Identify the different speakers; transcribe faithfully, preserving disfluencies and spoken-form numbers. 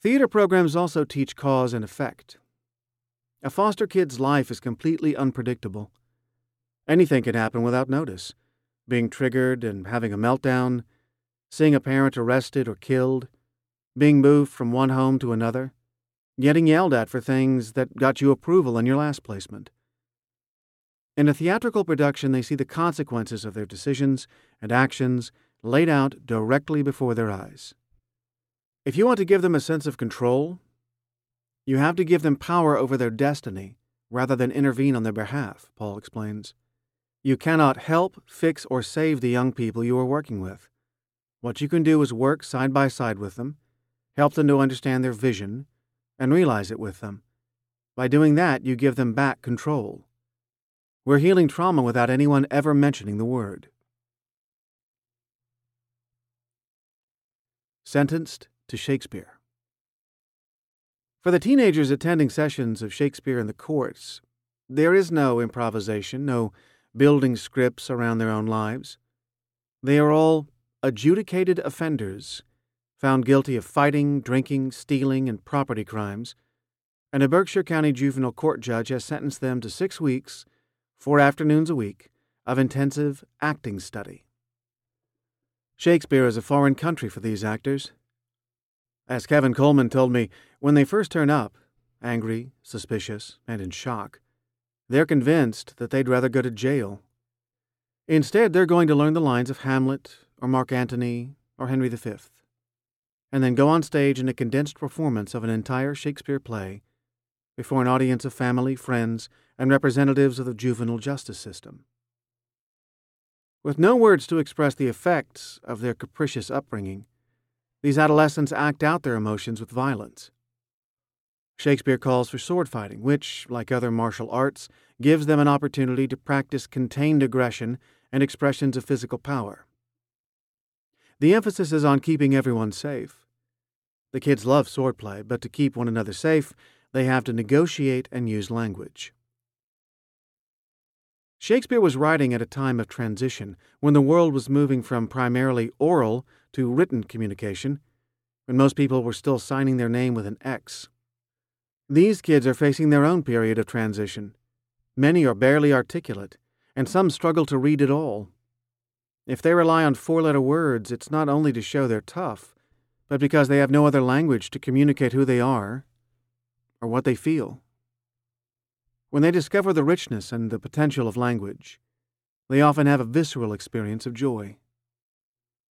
Speaker 1: Theater programs also teach cause and effect. A foster kid's life is completely unpredictable. Anything can happen without notice. Being triggered and having a meltdown, seeing a parent arrested or killed, being moved from one home to another, getting yelled at for things that got you approval in your last placement. In a theatrical production, they see the consequences of their decisions and actions laid out directly before their eyes. If you want to give them a sense of control, you have to give them power over their destiny rather than intervene on their behalf, Paul explains. You cannot help, fix, or save the young people you are working with. What you can do is work side by side with them, help them to understand their vision, and realize it with them. By doing that, you give them back control. We're healing trauma without anyone ever mentioning the word. Sentenced to Shakespeare. For the teenagers attending sessions of Shakespeare in the courts, there is no improvisation, no building scripts around their own lives. They are all adjudicated offenders, found guilty of fighting, drinking, stealing, and property crimes, and a Berkshire County juvenile court judge has sentenced them to six weeks, four afternoons a week, of intensive acting study. Shakespeare is a foreign country for these actors. As Kevin Coleman told me, when they first turn up, angry, suspicious, and in shock, they're convinced that they'd rather go to jail. Instead, they're going to learn the lines of Hamlet or Mark Antony or Henry the Fifth, and then go on stage in a condensed performance of an entire Shakespeare play before an audience of family, friends, and representatives of the juvenile justice system. With no words to express the effects of their capricious upbringing, these adolescents act out their emotions with violence. Shakespeare calls for sword fighting, which, like other martial arts, gives them an opportunity to practice contained aggression and expressions of physical power. The emphasis is on keeping everyone safe. The kids love swordplay, but to keep one another safe, they have to negotiate and use language. Shakespeare was writing at a time of transition, when the world was moving from primarily oral to written communication, when most people were still signing their name with an X. These kids are facing their own period of transition. Many are barely articulate, and some struggle to read at all. If they rely on four-letter words, it's not only to show they're tough, but because they have no other language to communicate who they are or what they feel. When they discover the richness and the potential of language, they often have a visceral experience of joy.